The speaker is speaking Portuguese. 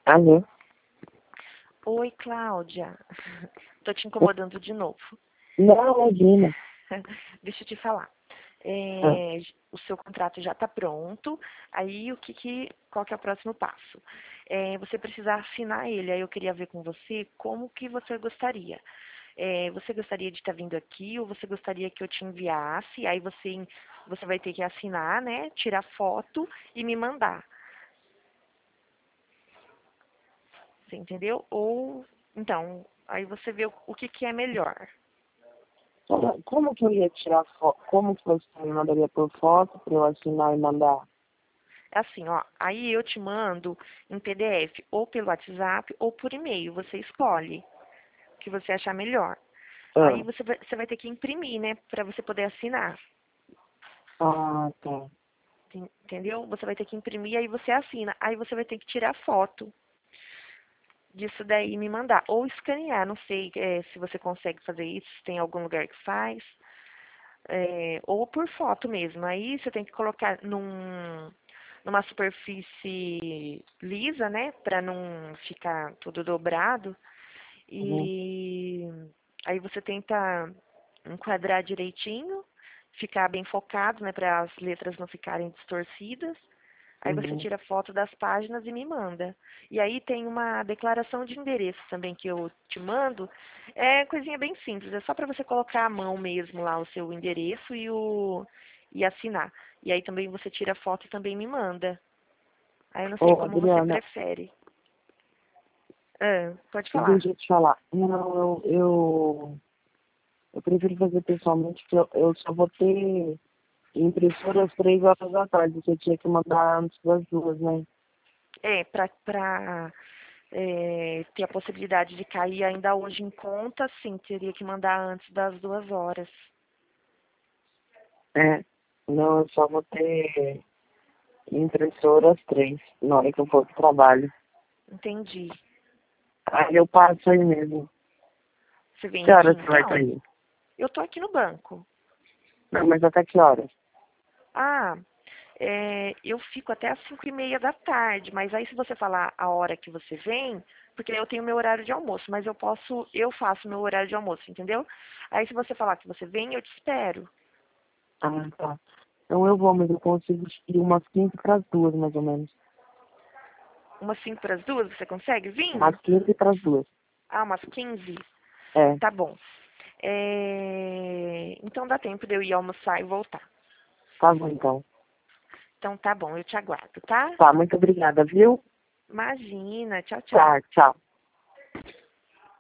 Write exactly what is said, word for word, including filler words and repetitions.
Alô? Oi, Cláudia. Tô te incomodando de novo. Não, imagina. Deixa eu te falar. Ah, É, o seu contrato já está pronto. Aí o que, que qual que é o próximo passo? É, você precisa assinar ele. Aí eu queria ver com você como que você gostaria. É, você gostaria de estar vindo aqui ou você gostaria que eu te enviasse? Aí você você vai ter que assinar, né? Tirar foto e me mandar. Você entendeu? Ou então, aí você vê o, o que, que é melhor. como, como que eu ia tirar foto? Como que você me mandaria por foto para eu assinar e mandar? É assim, ó, aí eu te mando em P D F, ou pelo WhatsApp, ou por e-mail, você escolhe o que você achar melhor. Aí Ah, você vai, você vai ter que imprimir, né, para você poder assinar, ah, tá. en- entendeu? Você vai ter que imprimir, aí você assina. Aí você vai ter que tirar foto disso daí e me mandar, ou escanear, não sei é, se você consegue fazer isso, se tem algum lugar que faz, é, ou por foto mesmo. Aí você tem que colocar num numa superfície lisa, né, para não ficar tudo dobrado. Uhum, E aí você tenta enquadrar direitinho, ficar bem focado, né, para as letras não ficarem distorcidas. Aí você uhum. tira foto das páginas e me manda. E aí tem uma declaração de endereço também que eu te mando. É coisinha bem simples, é só para você colocar à mão mesmo lá o seu endereço e o e assinar. E aí também você tira foto e também me manda. Aí eu não sei Ô, como você Adriana, prefere. Ah, pode falar. deixa eu te falar. Não, eu, eu, eu prefiro fazer pessoalmente, porque eu, eu só vou ter impressora às três horas da tarde, porque eu tinha que mandar antes das duas, né? É, para para é, ter a possibilidade de cair ainda hoje em conta, sim, teria que mandar antes das duas horas. É. Não, eu só vou ter impressora às três, na hora que eu for pro trabalho. Entendi. Aí eu passo aí mesmo. Você vem Que aqui horas você vai estar então? aí? Eu tô aqui no banco. Não, mas até que horas? Ah, é, eu fico até às cinco e meia da tarde, mas aí se você falar a hora que você vem, porque eu tenho meu horário de almoço, mas eu posso, eu faço meu horário de almoço, entendeu? Aí se você falar que você vem, eu te espero. Ah, tá. Então eu vou, mas eu consigo ir umas quinze para as duas, mais ou menos. Umas cinco para as duas, você consegue vir? Umas quinze para as duas. Ah, umas quinze. É, Tá bom. É, então dá tempo de eu ir almoçar e voltar. tá bom então. Então tá bom, eu te aguardo, tá? Tá, muito obrigada, viu? Imagina, tchau, tchau. Tá, tchau.